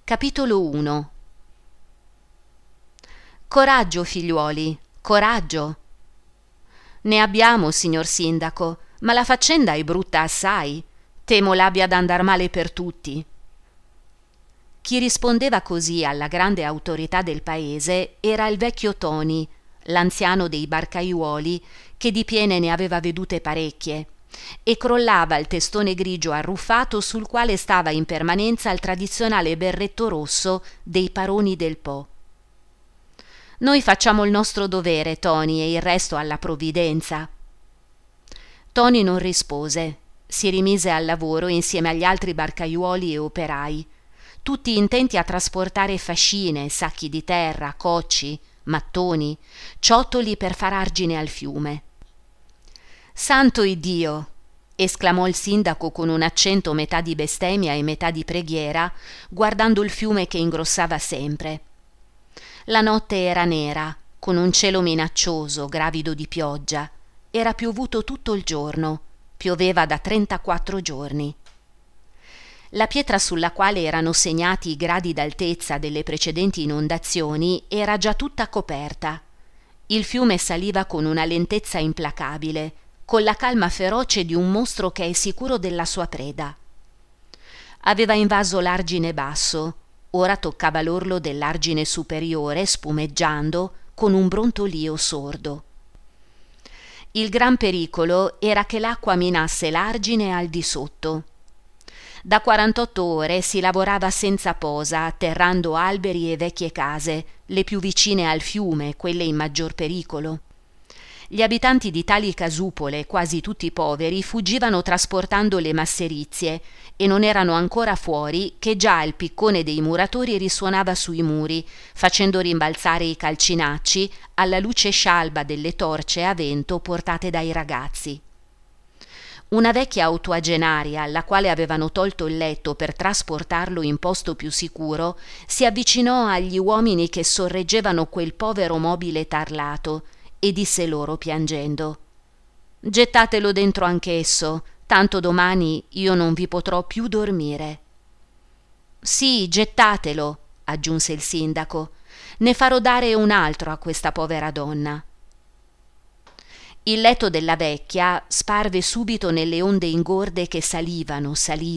Capitolo 1. Coraggio, figliuoli, coraggio. Ne abbiamo, signor sindaco, ma la faccenda è brutta assai. Temo l'abbia ad andar male per tutti. Chi rispondeva così alla grande autorità del paese era il vecchio Toni, l'anziano dei barcaiuoli, che di piene ne aveva vedute parecchie, e crollava il testone grigio arruffato sul quale stava in permanenza il tradizionale berretto rosso dei Paroni del Po. Noi facciamo il nostro dovere, Toni, e il resto alla provvidenza. Toni non rispose, si rimise al lavoro insieme agli altri barcaiuoli e operai, tutti intenti a trasportare fascine, sacchi di terra, cocci, mattoni, ciottoli per far argine al fiume. «Santo Iddio!» esclamò il sindaco con un accento metà di bestemmia e metà di preghiera, guardando il fiume che ingrossava sempre. La notte era nera, con un cielo minaccioso, gravido di pioggia. Era piovuto tutto il giorno, pioveva da 34 giorni. La pietra sulla quale erano segnati i gradi d'altezza delle precedenti inondazioni era già tutta coperta. Il fiume saliva con una lentezza implacabile, con la calma feroce di un mostro che è sicuro della sua preda. Aveva invaso l'argine basso, ora toccava l'orlo dell'argine superiore, spumeggiando, con un brontolio sordo. Il gran pericolo era che l'acqua minasse l'argine al di sotto. Da 48 ore si lavorava senza posa, atterrando alberi e vecchie case, le più vicine al fiume, quelle in maggior pericolo. Gli abitanti di tali casupole, quasi tutti poveri, fuggivano trasportando le masserizie e non erano ancora fuori che già il piccone dei muratori risuonava sui muri, facendo rimbalzare i calcinacci alla luce scialba delle torce a vento portate dai ragazzi. Una vecchia ottuagenaria, alla quale avevano tolto il letto per trasportarlo in posto più sicuro, si avvicinò agli uomini che sorreggevano quel povero mobile tarlato e disse loro piangendo: «Gettatelo dentro anch'esso, tanto domani io non vi potrò più dormire». «Sì, gettatelo», aggiunse il sindaco, «ne farò dare un altro a questa povera donna». Il letto della vecchia sparve subito nelle onde ingorde che salivano.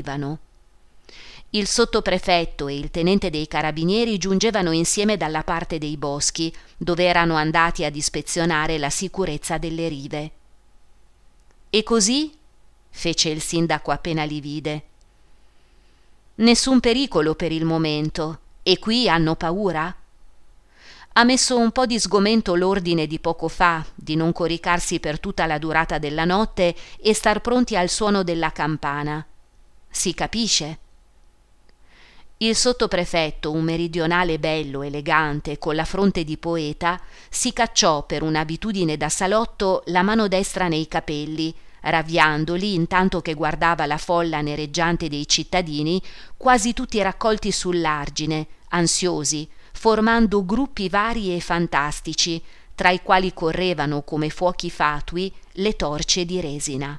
Il sottoprefetto e il tenente dei carabinieri giungevano insieme dalla parte dei boschi, dove erano andati ad ispezionare la sicurezza delle rive. «E così?» fece il sindaco appena li vide. «Nessun pericolo per il momento. E qui hanno paura?» Ha messo un po' di sgomento l'ordine di poco fa, di non coricarsi per tutta la durata della notte e star pronti al suono della campana. Si capisce? Il sottoprefetto, un meridionale bello, elegante, con la fronte di poeta, si cacciò per un'abitudine da salotto la mano destra nei capelli, ravviandoli intanto che guardava la folla nereggiante dei cittadini, quasi tutti raccolti sull'argine, ansiosi, formando gruppi vari e fantastici, tra i quali correvano come fuochi fatui le torce di resina.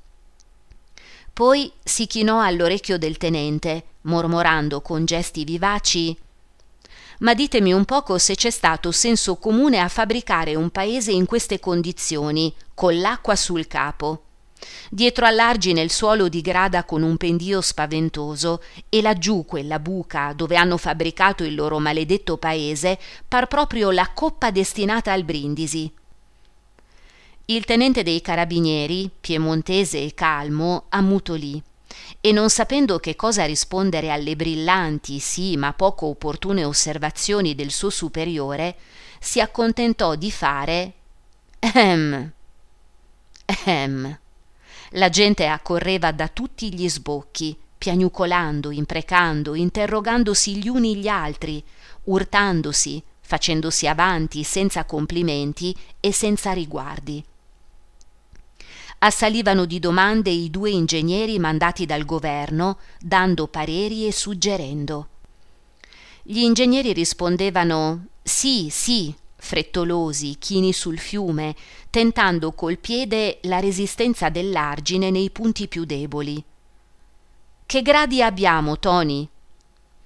Poi si chinò all'orecchio del tenente, mormorando con gesti vivaci: «Ma ditemi un poco se c'è stato senso comune a fabbricare un paese in queste condizioni, con l'acqua sul capo. Dietro all'argine il suolo digrada con un pendio spaventoso e laggiù quella buca dove hanno fabbricato il loro maledetto paese par proprio la coppa destinata al brindisi». Il tenente dei carabinieri, piemontese e calmo, ammutolì e, non sapendo che cosa rispondere alle brillanti, sì, ma poco opportune osservazioni del suo superiore, si accontentò di fare «Ehm, ehm». La gente accorreva da tutti gli sbocchi, piagnucolando, imprecando, interrogandosi gli uni gli altri, urtandosi, facendosi avanti senza complimenti e senza riguardi. Assalivano di domande i 2 ingegneri mandati dal governo, dando pareri e suggerendo. Gli ingegneri rispondevano «sì, sì», frettolosi, chini sul fiume, tentando col piede la resistenza dell'argine nei punti più deboli. «Che gradi abbiamo, Toni?»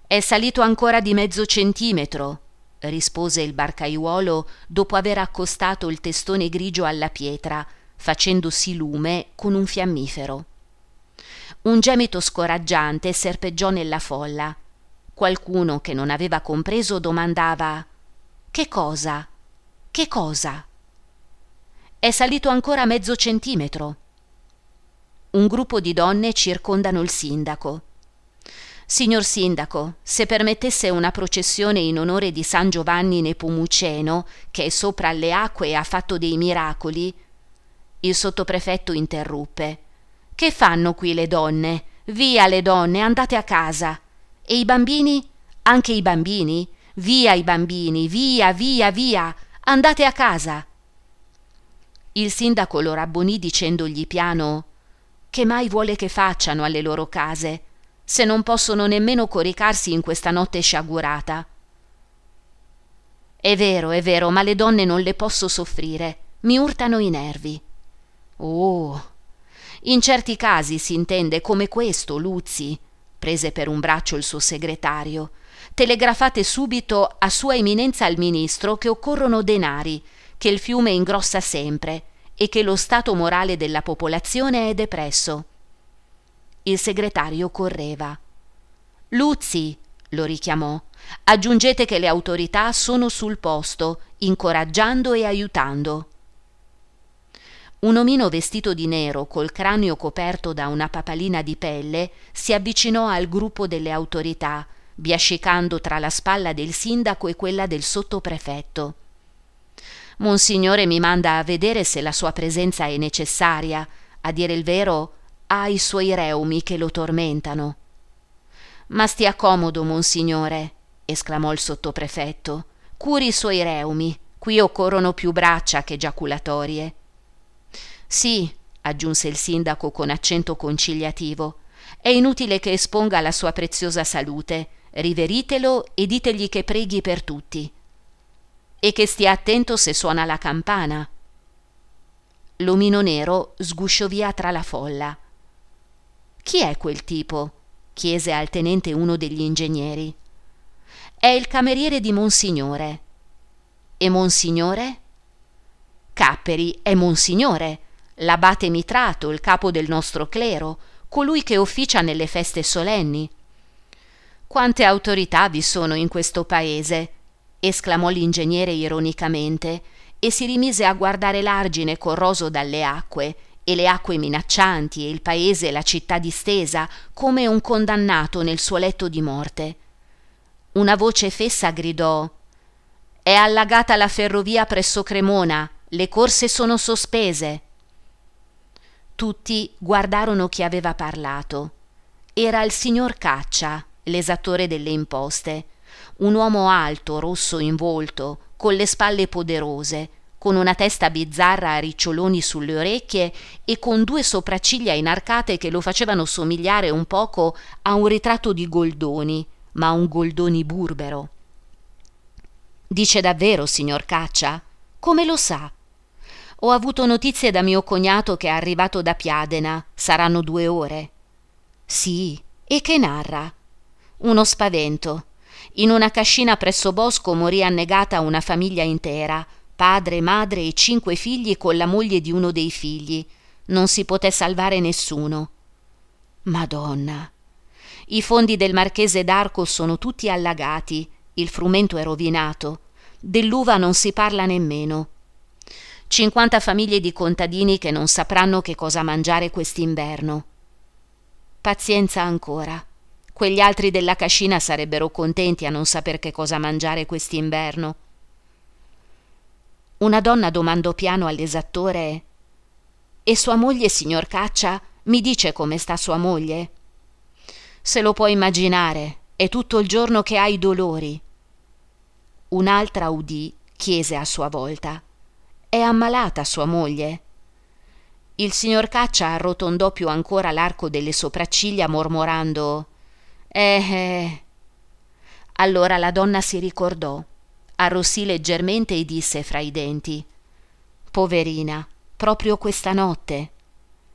È salito ancora di mezzo centimetro, rispose il barcaiuolo dopo aver accostato il testone grigio alla pietra, facendosi lume con un fiammifero. Un gemito scoraggiante serpeggiò nella folla. Qualcuno che non aveva compreso domandava: «Che cosa? Che cosa?» «È salito ancora mezzo centimetro». Un gruppo di donne circondano il sindaco. «Signor sindaco, se permettesse una processione in onore di San Giovanni Nepomuceno, che è sopra alle acque e ha fatto dei miracoli». Il sottoprefetto interruppe: «Che fanno qui le donne? Via le donne, andate a casa. E i bambini? Anche i bambini? Via i bambini, via, via, via, andate a casa». Il sindaco lo rabbonì dicendogli piano: «Che mai vuole che facciano alle loro case, se non possono nemmeno coricarsi in questa notte sciagurata?» È vero, ma le donne non le posso soffrire, mi urtano i nervi». «Oh, in certi casi si intende come questo, Luzzi», prese per un braccio il suo segretario. «Telegrafate subito a Sua Eminenza il Ministro che occorrono denari, che il fiume ingrossa sempre e che lo stato morale della popolazione è depresso». Il segretario correva. «Luzzi», lo richiamò, «aggiungete che le autorità sono sul posto, incoraggiando e aiutando». Un omino vestito di nero, col cranio coperto da una papalina di pelle, si avvicinò al gruppo delle autorità, biascicando tra la spalla del sindaco e quella del sottoprefetto. «Monsignore mi manda a vedere se la sua presenza è necessaria. A dire il vero, ha i suoi reumi che lo tormentano». «Ma stia comodo, monsignore», esclamò il sottoprefetto. «Curi i suoi reumi. Qui occorrono più braccia che giaculatorie». «Sì», aggiunse il sindaco con accento conciliativo, «è inutile che esponga la sua preziosa salute. Riveritelo e ditegli che preghi per tutti. E che stia attento se suona la campana». L'omino nero sgusciò via tra la folla. «Chi è quel tipo?» chiese al tenente uno degli ingegneri. «È il cameriere di Monsignore». «E Monsignore?» «Capperi, è Monsignore, l'abate Mitrato, il capo del nostro clero, colui che officia nelle feste solenni». «Quante autorità vi sono in questo paese!» esclamò l'ingegnere ironicamente e si rimise a guardare l'argine corroso dalle acque e le acque minaccianti e il paese e la città distesa come un condannato nel suo letto di morte. Una voce fessa gridò: «È allagata la ferrovia presso Cremona, le corse sono sospese». Tutti guardarono chi aveva parlato. Era il signor Caccia, l'esattore delle imposte, un uomo alto, rosso in volto, con le spalle poderose, con una testa bizzarra a riccioloni sulle orecchie e con 2 sopracciglia inarcate che lo facevano somigliare un poco a un ritratto di Goldoni, ma un Goldoni burbero. «Dice davvero, signor Caccia? Come lo sa?» «Ho avuto notizie da mio cognato che è arrivato da Piadena, saranno 2 ore». «Sì, e che narra?» «Uno spavento. In una cascina presso Bosco morì annegata una famiglia intera, padre, madre e 5 figli con la moglie di uno dei figli. Non si poté salvare nessuno». «Madonna!» «I fondi del marchese d'Arco sono tutti allagati, il frumento è rovinato, dell'uva non si parla nemmeno. 50 famiglie di contadini che non sapranno che cosa mangiare quest'inverno». «Pazienza ancora. Quegli altri della cascina sarebbero contenti a non saper che cosa mangiare quest'inverno». Una donna domandò piano all'esattore: «E sua moglie, signor Caccia? Mi dice come sta sua moglie?» «Se lo può immaginare, è tutto il giorno che ha i dolori». Un'altra udì, chiese a sua volta: «È ammalata sua moglie?» Il signor Caccia arrotondò più ancora l'arco delle sopracciglia mormorando: Allora la donna si ricordò, arrossì leggermente e disse fra i denti: «Poverina, proprio questa notte».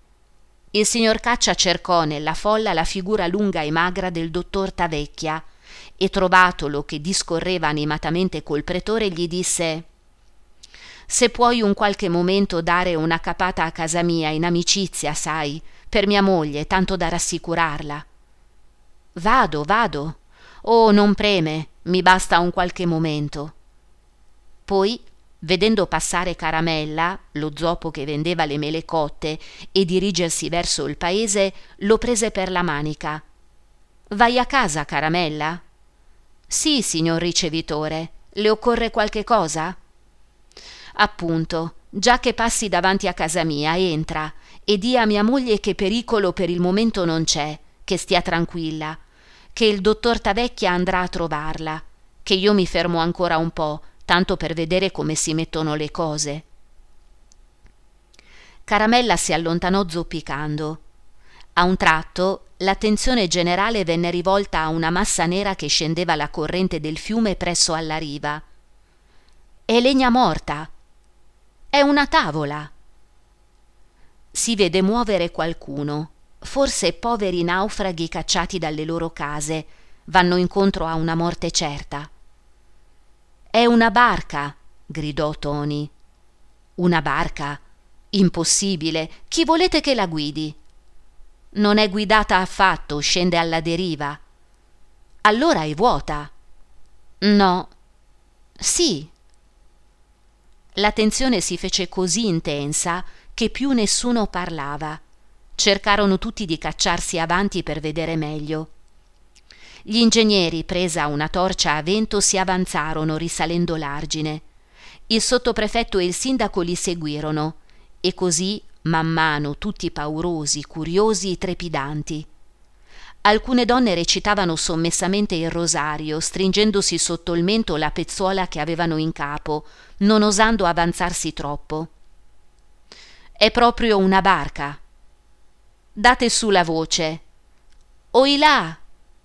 Il signor Caccia cercò nella folla la figura lunga e magra del dottor Tavecchia, e trovatolo che discorreva animatamente col pretore gli disse: «Se puoi un qualche momento dare una capata a casa mia in amicizia, sai, per mia moglie, tanto da rassicurarla». Vado. Oh, non preme, mi basta un qualche momento». Poi, vedendo passare Caramella, lo zoppo che vendeva le mele cotte, e dirigersi verso il paese, lo prese per la manica. «Vai a casa, Caramella?» «Sì, signor ricevitore. Le occorre qualche cosa?» «Appunto, già che passi davanti a casa mia, entra e di a mia moglie che pericolo per il momento non c'è, che stia tranquilla, che il dottor Tavecchia andrà a trovarla, che io mi fermo ancora un po', tanto per vedere come si mettono le cose». Caramella si allontanò zoppicando. A un tratto l'attenzione generale venne rivolta a una massa nera che scendeva la corrente del fiume presso alla riva. «È legna morta! È una tavola!» Si vede muovere qualcuno, forse poveri naufraghi cacciati dalle loro case, vanno incontro a una morte certa. «È una barca!» gridò Toni. «Una barca? Impossibile! Chi volete che la guidi?» «Non è guidata affatto, scende alla deriva». «Allora è vuota». «No». «Sì». La tensione si fece così intensa che più nessuno parlava. Cercarono tutti di cacciarsi avanti per vedere meglio. Gli ingegneri, presa una torcia a vento, si avanzarono risalendo l'argine. Il sottoprefetto e il sindaco li seguirono, e così man mano tutti paurosi, curiosi, trepidanti. Alcune donne recitavano sommessamente il rosario, stringendosi sotto il mento la pezzuola che avevano in capo, non osando avanzarsi troppo. «È proprio una barca. Date su la voce. Oilà!»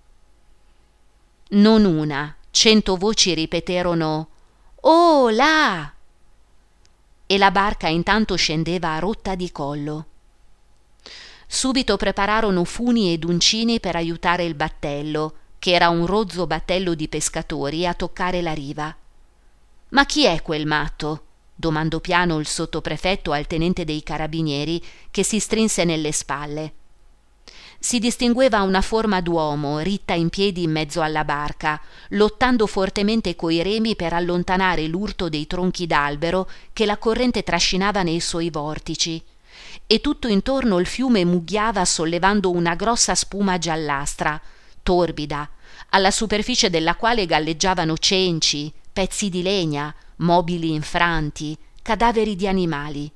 Non una, 100 voci ripeterono «Oh là!» e la barca intanto scendeva a rotta di collo. Subito prepararono funi ed uncini per aiutare il battello, che era un rozzo battello di pescatori, a toccare la riva. «Ma chi è quel matto?» domandò piano il sottoprefetto al tenente dei carabinieri, che si strinse nelle spalle. Si distingueva una forma d'uomo ritta in piedi in mezzo alla barca, lottando fortemente coi remi per allontanare l'urto dei tronchi d'albero che la corrente trascinava nei suoi vortici, e tutto intorno il fiume mugghiava sollevando una grossa spuma giallastra, torbida, alla superficie della quale galleggiavano cenci, pezzi di legna, mobili infranti, cadaveri di animali.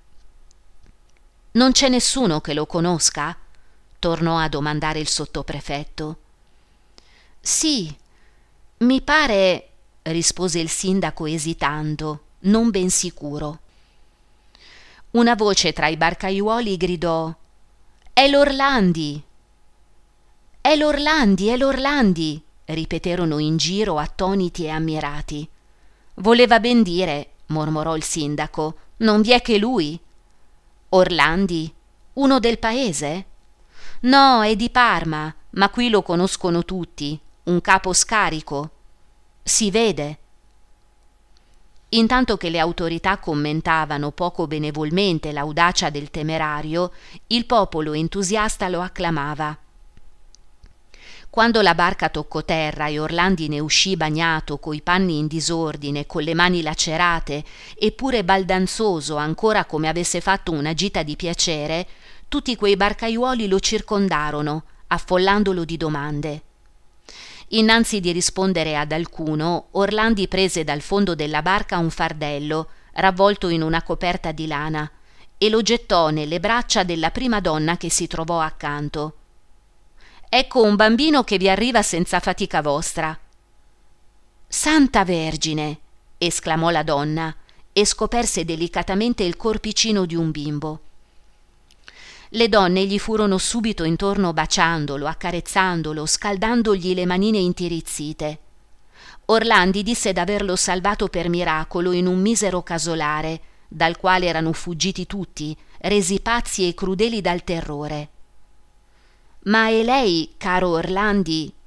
«Non c'è nessuno che lo conosca?» tornò a domandare il sottoprefetto. «Sì, mi pare», rispose il sindaco esitando, non ben sicuro. Una voce tra i barcaiuoli gridò: «È l'Orlandi!» «È l'Orlandi, è l'Orlandi!» ripeterono in giro attoniti e ammirati. «Voleva ben dire», mormorò il sindaco, «non vi è che lui?» «Orlandi? Uno del paese?» «No, è di Parma, ma qui lo conoscono tutti, un capo scarico. Si vede». Intanto che le autorità commentavano poco benevolmente l'audacia del temerario, il popolo entusiasta lo acclamava. Quando la barca toccò terra e Orlandi ne uscì bagnato, coi panni in disordine, con le mani lacerate, eppure baldanzoso ancora come avesse fatto una gita di piacere, tutti quei barcaiuoli lo circondarono, affollandolo di domande. Innanzi di rispondere ad alcuno, Orlandi prese dal fondo della barca un fardello, ravvolto in una coperta di lana, e lo gettò nelle braccia della prima donna che si trovò accanto. «Ecco un bambino che vi arriva senza fatica vostra». «Santa Vergine!» esclamò la donna, e scoperse delicatamente il corpicino di un bimbo. Le donne gli furono subito intorno baciandolo, accarezzandolo, scaldandogli le manine intirizzite. Orlandi disse d'averlo salvato per miracolo in un misero casolare, dal quale erano fuggiti tutti, resi pazzi e crudeli dal terrore. «Ma e lei, caro Orlandi?»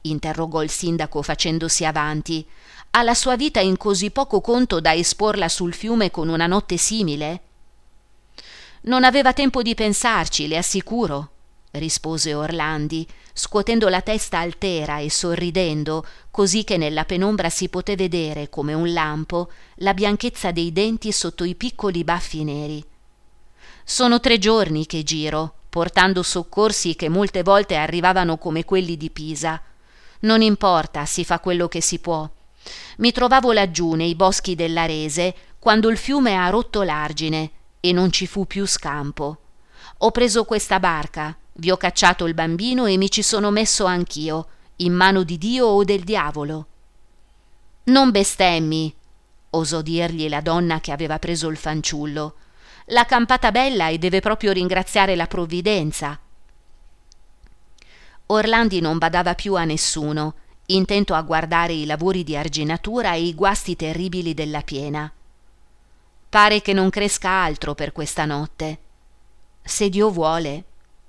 interrogò il sindaco facendosi avanti. Ha la sua vita in così poco conto da esporla sul fiume con una notte simile? Non aveva tempo di pensarci, le assicuro, rispose Orlandi, scuotendo la testa altera e sorridendo, così che nella penombra si poté vedere come un lampo la bianchezza dei denti sotto i piccoli baffi neri. Sono 3 giorni che giro, portando soccorsi che molte volte arrivavano come quelli di Pisa. Non importa, si fa quello che si può. Mi trovavo laggiù nei boschi dell'Arese quando il fiume ha rotto l'argine e non ci fu più scampo. Ho preso questa barca, vi ho cacciato il bambino e mi ci sono messo anch'io, in mano di Dio o del diavolo. Non bestemmi, osò dirgli la donna che aveva preso il fanciullo. L'ha campata bella e deve proprio ringraziare la provvidenza. Orlandi non badava più a nessuno, intento a guardare i lavori di arginatura e i guasti terribili della piena. Pare che non cresca altro per questa notte. Se Dio vuole.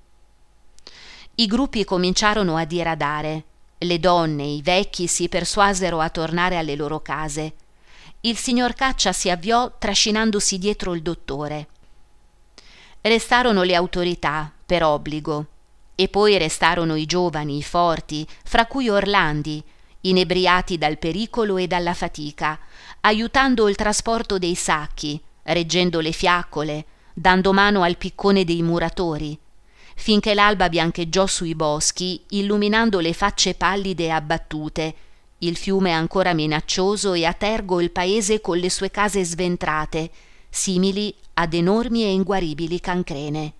I gruppi cominciarono a diradare. Le donne, i vecchi si persuasero a tornare alle loro case. Il signor Caccia si avviò trascinandosi dietro il dottore. Restarono le autorità, per obbligo, e poi restarono i giovani, i forti, fra cui Orlandi, inebriati dal pericolo e dalla fatica, aiutando il trasporto dei sacchi, reggendo le fiaccole, dando mano al piccone dei muratori, finché l'alba biancheggiò sui boschi, illuminando le facce pallide e abbattute, il fiume ancora minaccioso e a tergo il paese con le sue case sventrate, simili ad enormi e inguaribili cancrene.